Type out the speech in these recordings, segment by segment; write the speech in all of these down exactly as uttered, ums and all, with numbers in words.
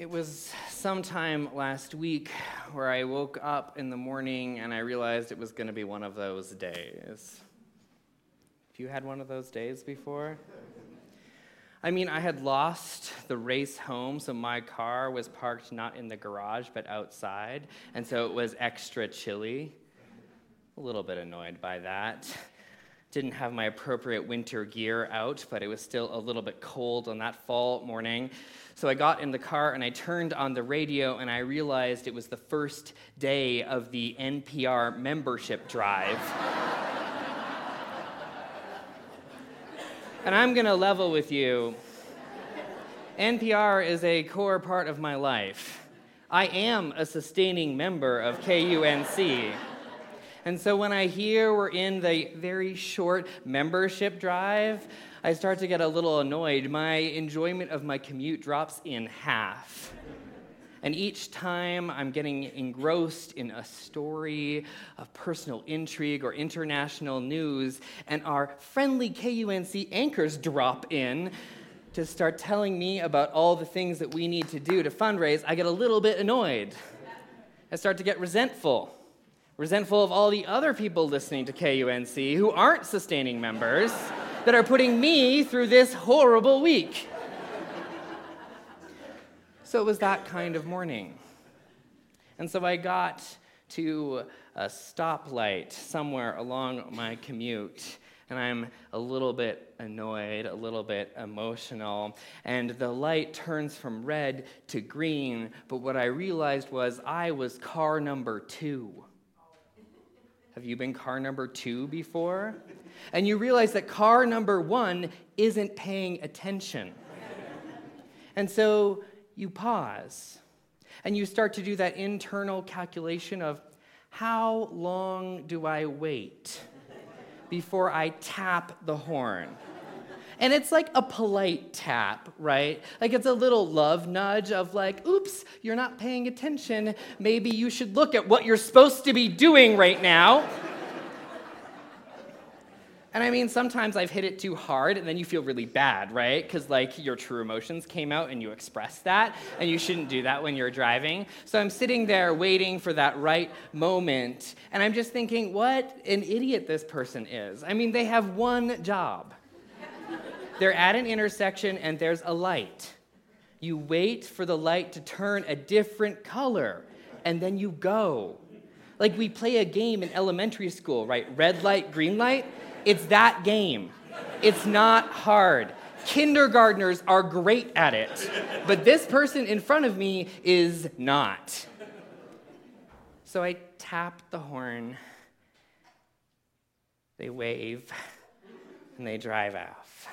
It was sometime last week where I woke up in the morning and I realized it was going to be one of those days. Have you had one of those days before? I mean, I had lost the race home, so my car was parked not in the garage but outside, and so it was extra chilly. A little bit annoyed by that. Didn't have my appropriate winter gear out, but it was still a little bit cold on that fall morning. So I got in the car and I turned on the radio and I realized it was the first day of the N P R membership drive. And I'm gonna level with you. N P R is a core part of my life. I am a sustaining member of K U N C. And so when I hear we're in the very short membership drive, I start to get a little annoyed. My enjoyment of my commute drops in half. And each time I'm getting engrossed in a story of personal intrigue or international news, and our friendly K U N C anchors drop in to start telling me about all the things that we need to do to fundraise, I get a little bit annoyed. I start to get resentful. Resentful of all the other people listening to K U N C who aren't sustaining members that are putting me through this horrible week. So it was that kind of morning. And so I got to a stoplight somewhere along my commute, and I'm a little bit annoyed, a little bit emotional, and the light turns from red to green, but what I realized was I was car number two. Have you been car number two before? And you realize that car number one isn't paying attention. And so you pause, and you start to do that internal calculation of, how long do I wait before I tap the horn? And it's like a polite tap, right? Like it's a little love nudge of like, oops, you're not paying attention. Maybe you should look at what you're supposed to be doing right now. And I mean, sometimes I've hit it too hard, and then you feel really bad, right? Because, like, your true emotions came out, and you expressed that, and you shouldn't do that when you're driving. So I'm sitting there waiting for that right moment, and I'm just thinking, what an idiot this person is. I mean, they have one job. They're at an intersection, and there's a light. You wait for the light to turn a different color, and then you go. Like, we play a game in elementary school, right? Red light, green light. It's that game. It's not hard. Kindergartners are great at it, but this person in front of me is not. So I tap the horn, they wave, and they drive off.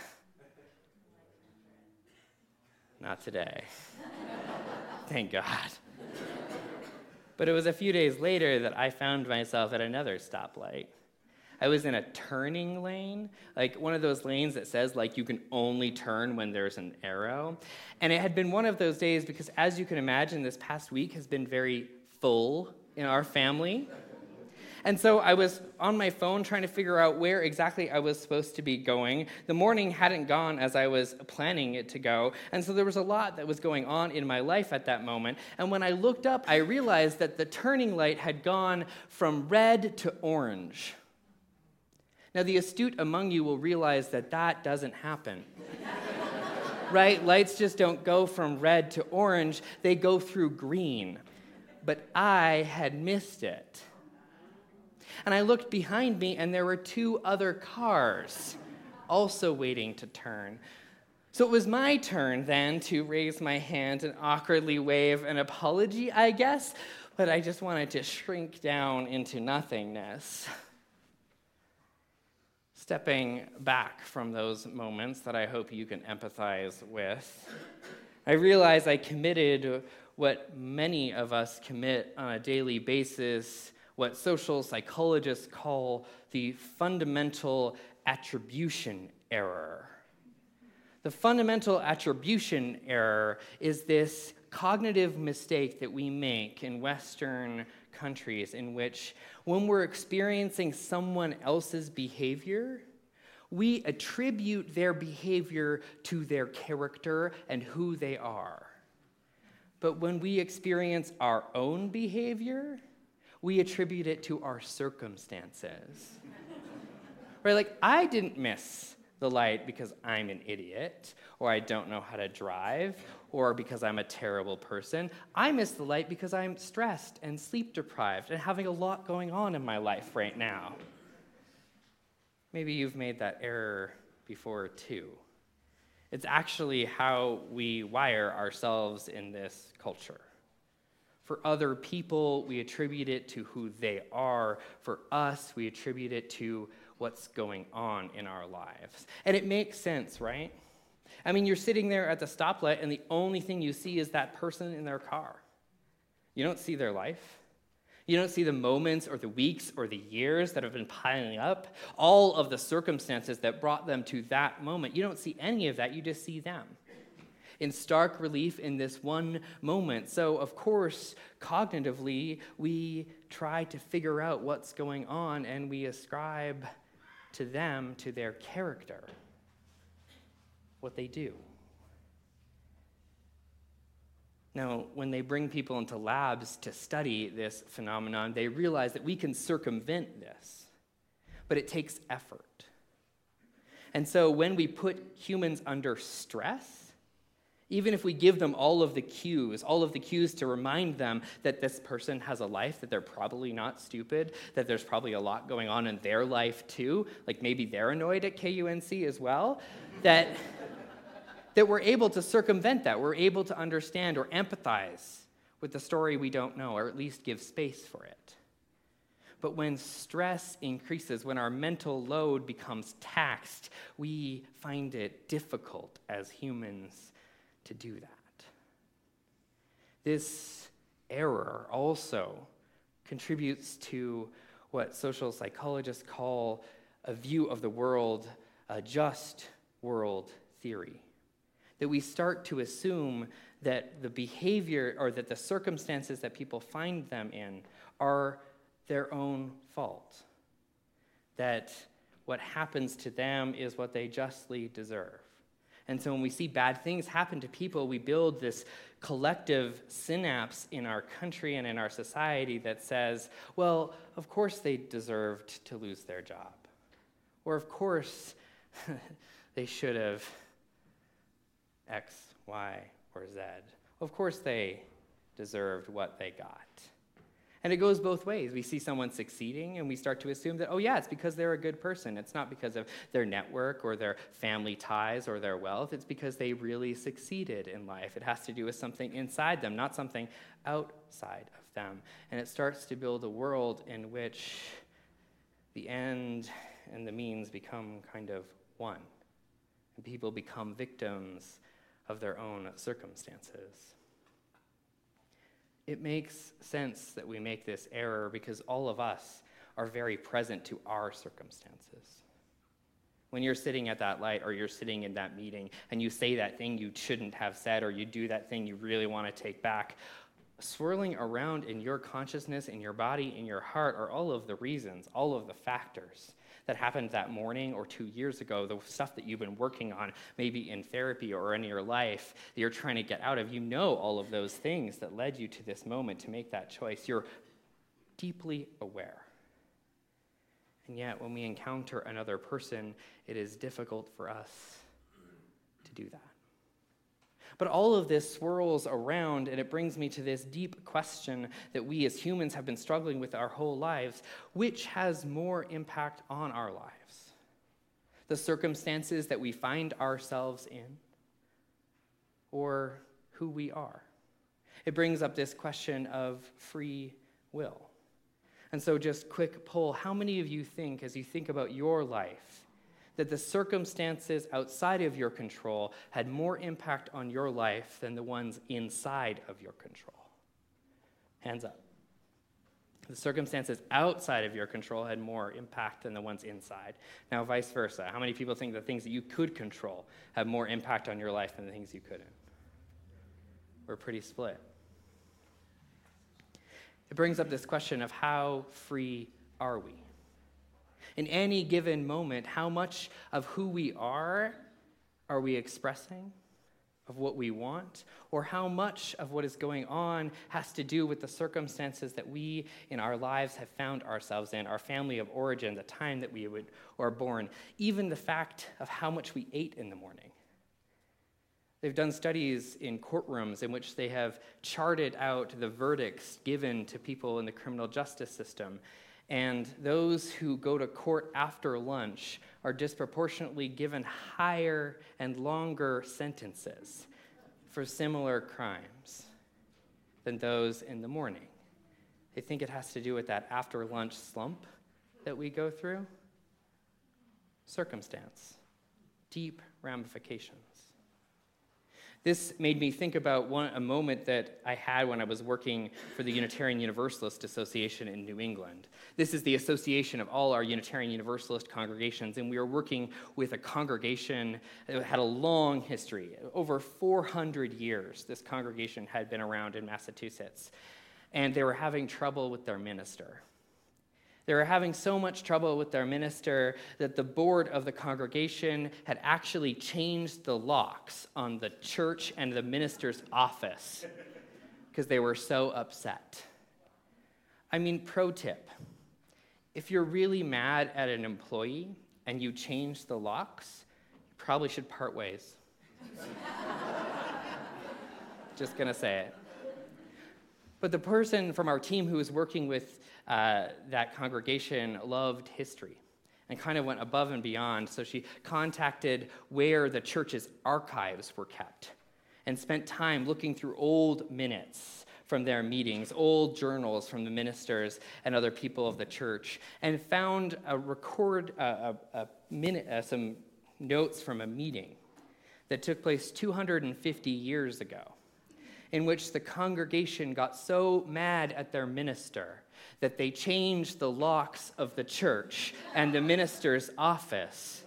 Not today. Thank God. But it was a few days later that I found myself at another stoplight. I was in a turning lane, like one of those lanes that says like you can only turn when there's an arrow. And it had been one of those days because, as you can imagine, this past week has been very full in our family. And so I was on my phone trying to figure out where exactly I was supposed to be going. The morning hadn't gone as I was planning it to go, and so there was a lot that was going on in my life at that moment. And when I looked up, I realized that the turning light had gone from red to orange. Now, the astute among you will realize that that doesn't happen. Right? Lights just don't go from red to orange. They go through green. But I had missed it. And I looked behind me, and there were two other cars also waiting to turn. So it was my turn then to raise my hand and awkwardly wave an apology, I guess, but I just wanted to shrink down into nothingness. Stepping back from those moments that I hope you can empathize with, I realize I committed what many of us commit on a daily basis, what social psychologists call the fundamental attribution error. The fundamental attribution error is this cognitive mistake that we make in Western countries in which, when we're experiencing someone else's behavior, we attribute their behavior to their character and who they are. But when we experience our own behavior, we attribute it to our circumstances. Right? Like, I didn't miss the light because I'm an idiot, or I don't know how to drive, or because I'm a terrible person. I missed the light because I'm stressed and sleep deprived and having a lot going on in my life right now. Maybe you've made that error before too. It's actually how we wire ourselves in this culture. For other people, we attribute it to who they are. For us, we attribute it to what's going on in our lives. And it makes sense, right? I mean, you're sitting there at the stoplight, and the only thing you see is that person in their car. You don't see their life. You don't see the moments or the weeks or the years that have been piling up, all of the circumstances that brought them to that moment. You don't see any of that. You just see them in stark relief in this one moment. So, of course, cognitively, we try to figure out what's going on, and we ascribe to them, to their character, what they do. Now, when they bring people into labs to study this phenomenon, they realize that we can circumvent this, but it takes effort. And so when we put humans under stress, even if we give them all of the cues, all of the cues to remind them that this person has a life, that they're probably not stupid, that there's probably a lot going on in their life too, like maybe they're annoyed at K U N C as well, that, that we're able to circumvent that. We're able to understand or empathize with the story we don't know, or at least give space for it. But when stress increases, when our mental load becomes taxed, we find it difficult as humans to do that. This error also contributes to what social psychologists call a view of the world, a just world theory. That we start to assume that the behavior or that the circumstances that people find them in are their own fault. That what happens to them is what they justly deserve. And so when we see bad things happen to people, we build this collective synapse in our country and in our society that says, well, of course they deserved to lose their job. Or of course they should have X, Y, or Z. Of course they deserved what they got. And it goes both ways. We see someone succeeding, and we start to assume that, oh yeah, it's because they're a good person. It's not because of their network or their family ties or their wealth. It's because they really succeeded in life. It has to do with something inside them, not something outside of them. And it starts to build a world in which the end and the means become kind of one. And people become victims of their own circumstances. It makes sense that we make this error because all of us are very present to our circumstances. When you're sitting at that light or you're sitting in that meeting and you say that thing you shouldn't have said or you do that thing you really want to take back, swirling around in your consciousness, in your body, in your heart are all of the reasons, all of the factors that happened that morning or two years ago, the stuff that you've been working on, maybe in therapy or in your life that you're trying to get out of. You know all of those things that led you to this moment to make that choice. You're deeply aware. And yet, when we encounter another person, it is difficult for us to do that. But all of this swirls around, and it brings me to this deep question that we as humans have been struggling with our whole lives. Which has more impact on our lives? The circumstances that we find ourselves in, or who we are? It brings up this question of free will. And so just quick poll, how many of you think, as you think about your life, that the circumstances outside of your control had more impact on your life than the ones inside of your control? Hands up. The circumstances outside of your control had more impact than the ones inside. Now, vice versa. How many people think the things that you could control have more impact on your life than the things you couldn't? We're pretty split. It brings up this question of how free are we? In any given moment, how much of who we are are we expressing? of what we want, or how much of what is going on has to do with the circumstances that we in our lives have found ourselves in, our family of origin, the time that we would, were born, even the fact of how much we ate in the morning. They've done studies in courtrooms in which they have charted out the verdicts given to people in the criminal justice system. And those who go to court after lunch are disproportionately given higher and longer sentences for similar crimes than those in the morning. They think it has to do with that after lunch slump that we go through. Circumstance, deep ramifications. This made me think about one, a moment that I had when I was working for the Unitarian Universalist Association in New England. This is the association of all our Unitarian Universalist congregations, and we were working with a congregation that had a long history. Over four hundred years, this congregation had been around in Massachusetts, and they were having trouble with their minister. They were having so much trouble with their minister that the board of the congregation had actually changed the locks on the church and the minister's office because they were so upset. I mean, pro tip, if you're really mad at an employee and you change the locks, you probably should part ways. Just gonna say it. But the person from our team who was working with uh, that congregation loved history and kind of went above and beyond. So she contacted where the church's archives were kept and spent time looking through old minutes from their meetings, old journals from the ministers and other people of the church, and found a record, uh, a, a minute, uh, some notes from a meeting that took place two hundred fifty years ago, in which the congregation got so mad at their minister that they changed the locks of the church and the minister's office.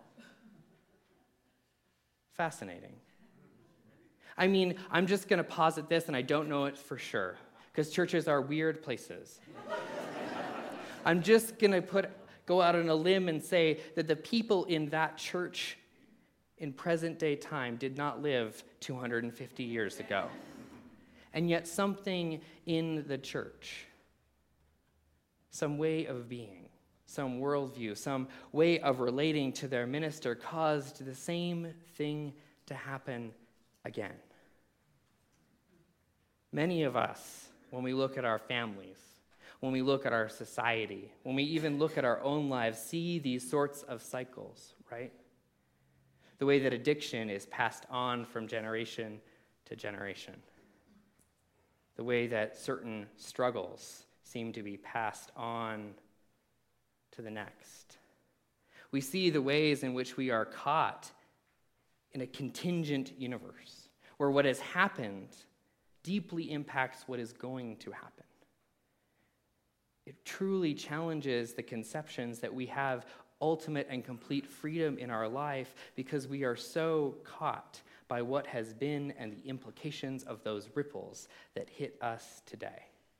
Fascinating. I mean, I'm just going to posit this, and I don't know it for sure, because churches are weird places. I'm just going to put go out on a limb and say that the people in that church in present-day time did not live two hundred fifty years ago. And yet something in the church, some way of being, some worldview, some way of relating to their minister caused the same thing to happen again. Many of us, when we look at our families, when we look at our society, when we even look at our own lives, see these sorts of cycles, right? The way that addiction is passed on from generation to generation. The way that certain struggles seem to be passed on to the next. We see the ways in which we are caught in a contingent universe, where what has happened deeply impacts what is going to happen. It truly challenges the conceptions that we have ultimate and complete freedom in our life because we are so caught by what has been and the implications of those ripples that hit us today.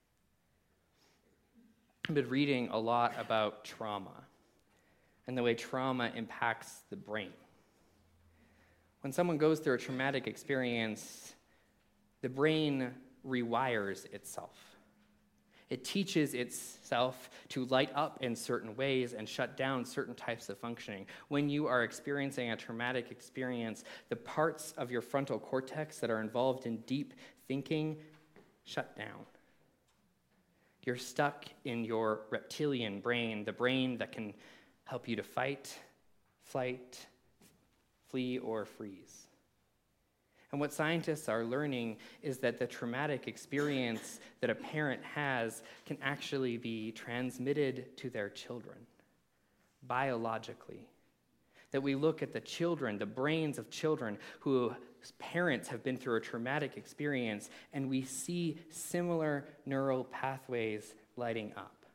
I've been reading a lot about trauma and the way trauma impacts the brain. When someone goes through a traumatic experience, the brain rewires itself. It teaches itself to light up in certain ways and shut down certain types of functioning. When you are experiencing a traumatic experience, the parts of your frontal cortex that are involved in deep thinking shut down. You're stuck in your reptilian brain, the brain that can help you to fight, flight, flee, or freeze. And what scientists are learning is that the traumatic experience that a parent has can actually be transmitted to their children biologically. That we look at the children, the brains of children whose parents have been through a traumatic experience, and we see similar neural pathways lighting up.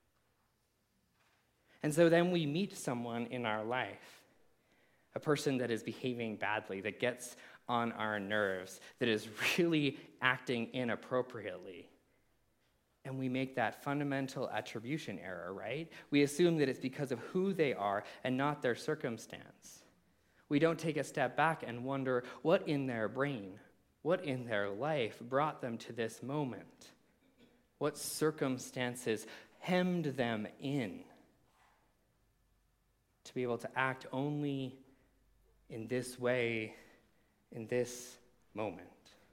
And so then we meet someone in our life, a person that is behaving badly, that gets on our nerves, that is really acting inappropriately. And we make that fundamental attribution error, right? We assume that it's because of who they are and not their circumstance. We don't take a step back and wonder what in their brain, what in their life brought them to this moment. What circumstances hemmed them in to be able to act only in this way, in this moment.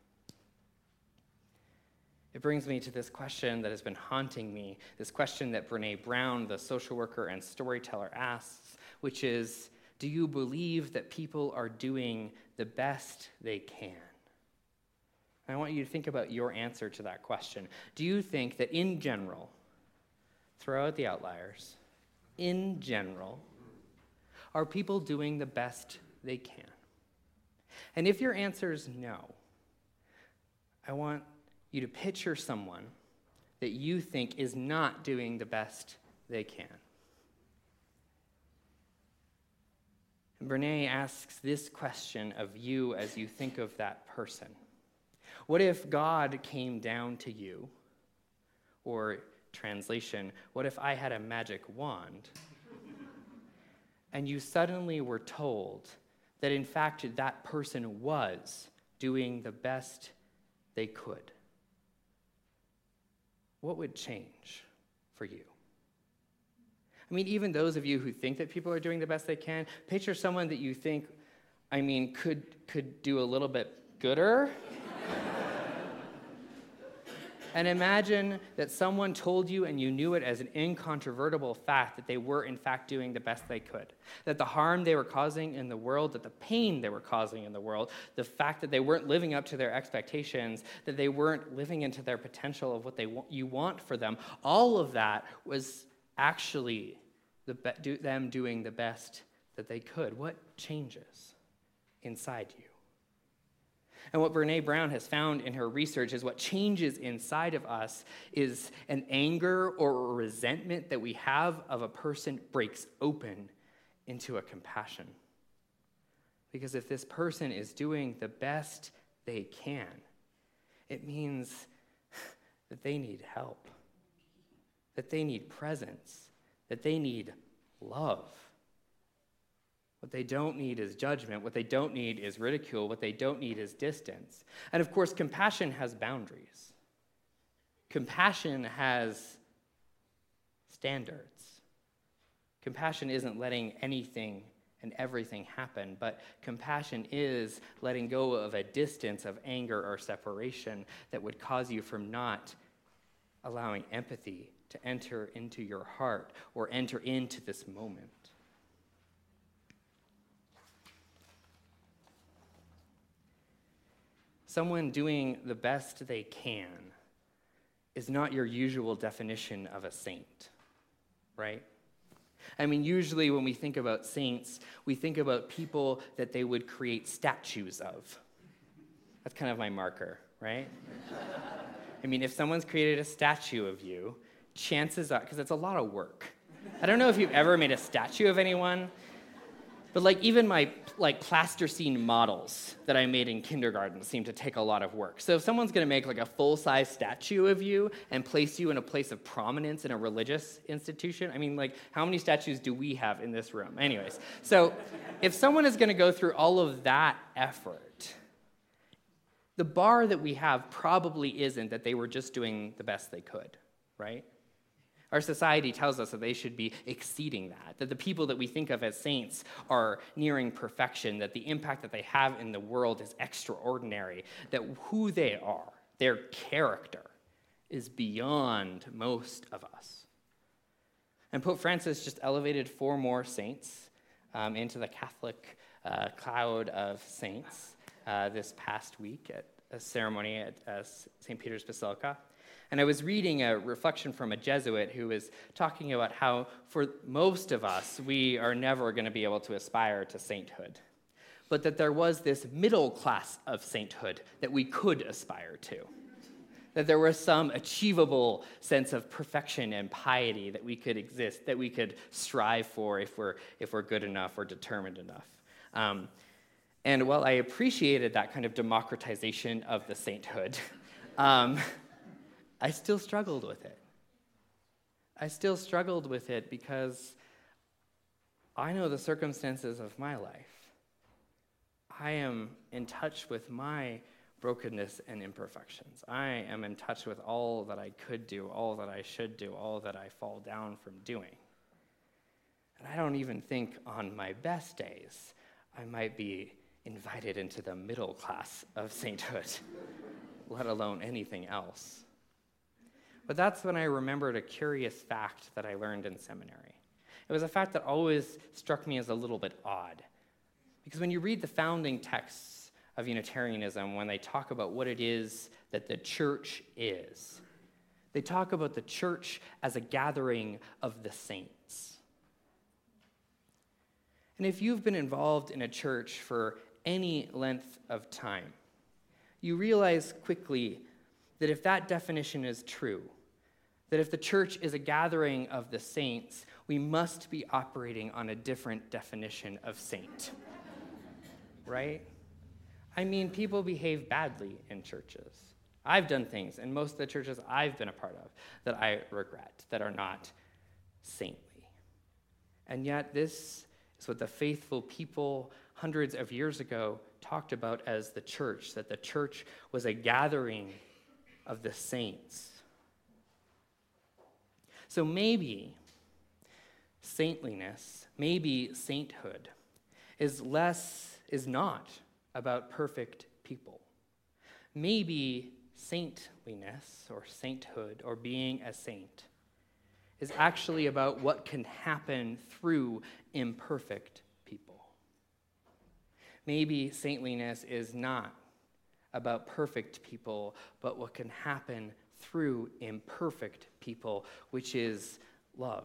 It brings me to this question that has been haunting me, this question that Brené Brown, the social worker and storyteller, asks, which is, do you believe that people are doing the best they can? And I want you to think about your answer to that question. Do you think that in general, throw out the outliers, in general, are people doing the best they can? And if your answer is no, I want you to picture someone that you think is not doing the best they can. And Brené asks this question of you as you think of that person. What if God came down to you? Or, translation, what if I had a magic wand and you suddenly were told that in fact that person was doing the best they could? What would change for you? I mean, even those of you who think that people are doing the best they can, picture someone that you think, I mean, could could do a little bit gooder. And imagine that someone told you and you knew it as an incontrovertible fact that they were in fact doing the best they could. That the harm they were causing in the world, that the pain they were causing in the world, the fact that they weren't living up to their expectations, that they weren't living into their potential of what they wa- you want for them, all of that was actually the be- do, them doing the best that they could. What changes inside you? And what Brené Brown has found in her research is what changes inside of us is an anger or a resentment that we have of a person breaks open into a compassion. Because if this person is doing the best they can, it means that they need help, that they need presence, that they need love. What they don't need is judgment. What they don't need is ridicule. What they don't need is distance. And of course, compassion has boundaries. Compassion has standards. Compassion isn't letting anything and everything happen, but compassion is letting go of a distance of anger or separation that would cause you from not allowing empathy to enter into your heart or enter into this moment. Someone doing the best they can is not your usual definition of a saint, right? I mean, usually when we think about saints, we think about people that they would create statues of. That's kind of my marker, right? I mean, if someone's created a statue of you, chances are, because it's a lot of work. I don't know if you've ever made a statue of anyone, but like even my like plasticine models that I made in kindergarten seem to take a lot of work. So if someone's going to make like a full-size statue of you and place you in a place of prominence in a religious institution, I mean, like how many statues do we have in this room? Anyways, so if someone is going to go through all of that effort, the bar that we have probably isn't that they were just doing the best they could, right? Our society tells us that they should be exceeding that, that the people that we think of as saints are nearing perfection, that the impact that they have in the world is extraordinary, that who they are, their character, is beyond most of us. And Pope Francis just elevated four more saints um, into the Catholic uh, cloud of saints uh, this past week at a ceremony at uh, Saint Peter's Basilica. And I was reading a reflection from a Jesuit who was talking about how for most of us, we are never going to be able to aspire to sainthood, but that there was this middle class of sainthood that we could aspire to, that there was some achievable sense of perfection and piety that we could exist, that we could strive for if we're, if we're good enough or determined enough. Um, and while I appreciated that kind of democratization of the sainthood, um, I still struggled with it. I still struggled with it because I know the circumstances of my life. I am in touch with my brokenness and imperfections. I am in touch with all that I could do, all that I should do, all that I fall down from doing. And I don't even think on my best days I might be invited into the middle class of sainthood, let alone anything else. But that's when I remembered a curious fact that I learned in seminary. It was a fact that always struck me as a little bit odd. Because when you read the founding texts of Unitarianism, when they talk about what it is that the church is, they talk about the church as a gathering of the saints. And if you've been involved in a church for any length of time, you realize quickly that if that definition is true, that if the church is a gathering of the saints, we must be operating on a different definition of saint. Right? I mean, people behave badly in churches. I've done things in most of the churches I've been a part of that I regret, that are not saintly. And yet this is what the faithful people hundreds of years ago talked about as the church, that the church was a gathering of the saints. So maybe saintliness, maybe sainthood, is less, is not about perfect people. Maybe saintliness or sainthood or being a saint is actually about what can happen through imperfect people. Maybe saintliness is not about perfect people, but what can happen through imperfect people, which is love.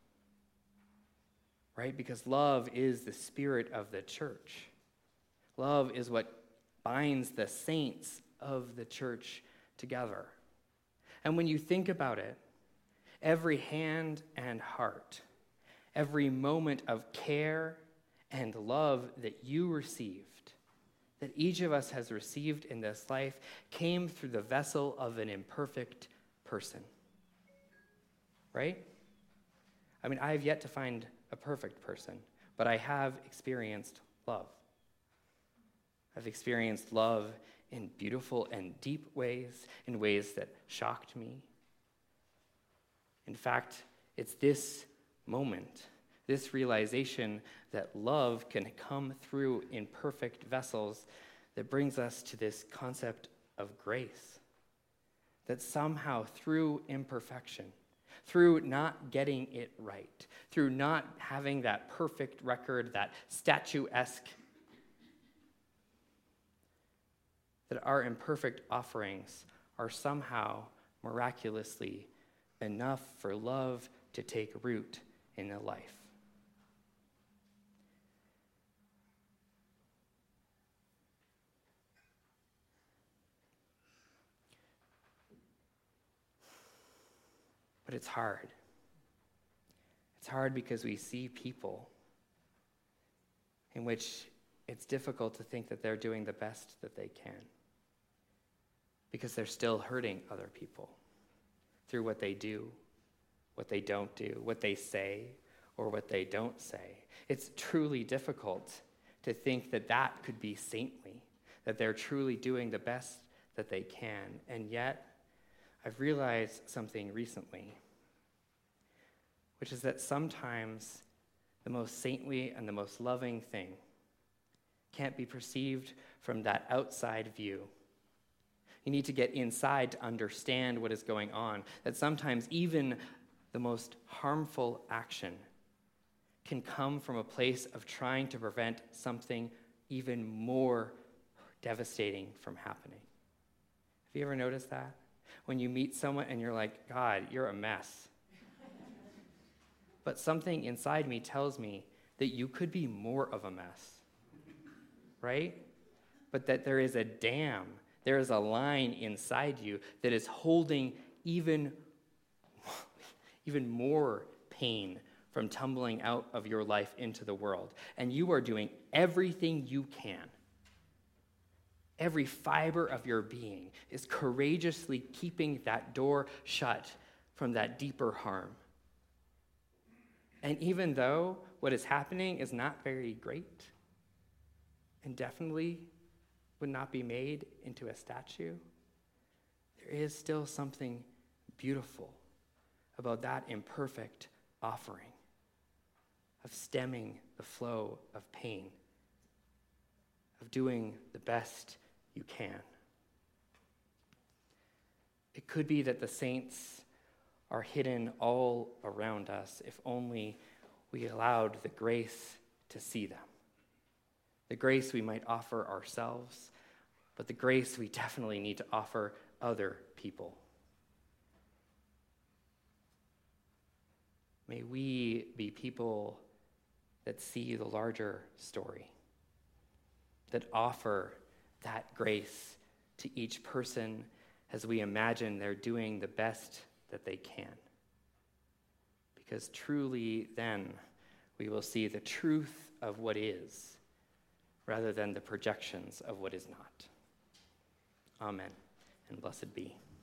Right? Because love is the spirit of the church. Love is what binds the saints of the church together. And when you think about it, every hand and heart, every moment of care and love that you received, that each of us has received in this life, came through the vessel of an imperfect person. Right? I mean, I have yet to find a perfect person, but I have experienced love. I've experienced love in beautiful and deep ways, in ways that shocked me. In fact, it's this moment, this realization that love can come through imperfect vessels that brings us to this concept of grace. That somehow through imperfection, through not getting it right, through not having that perfect record, that statuesque, that our imperfect offerings are somehow miraculously enough for love to take root in a life. But it's hard. It's hard because we see people in which it's difficult to think that they're doing the best that they can, because they're still hurting other people through what they do, what they don't do, what they say, or what they don't say. It's truly difficult to think that that could be saintly, that they're truly doing the best that they can. And yet, I've realized something recently, which is that sometimes the most saintly and the most loving thing can't be perceived from that outside view. You need to get inside to understand what is going on. That sometimes even the most harmful action can come from a place of trying to prevent something even more devastating from happening. Have you ever noticed that? When you meet someone and you're like, God, you're a mess. But something inside me tells me that you could be more of a mess, right? But that there is a dam, there is a line inside you that is holding even, even more pain from tumbling out of your life into the world. And you are doing everything you can. Every fiber of your being is courageously keeping that door shut from that deeper harm. And even though what is happening is not very great, and definitely would not be made into a statue, there is still something beautiful about that imperfect offering of stemming the flow of pain, of doing the best you can. It could be that the saints are hidden all around us if only we allowed the grace to see them. The grace we might offer ourselves, but the grace we definitely need to offer other people. May we be people that see the larger story, that offer that grace to each person as we imagine they're doing the best that they can. Because truly then we will see the truth of what is rather than the projections of what is not. Amen, and blessed be.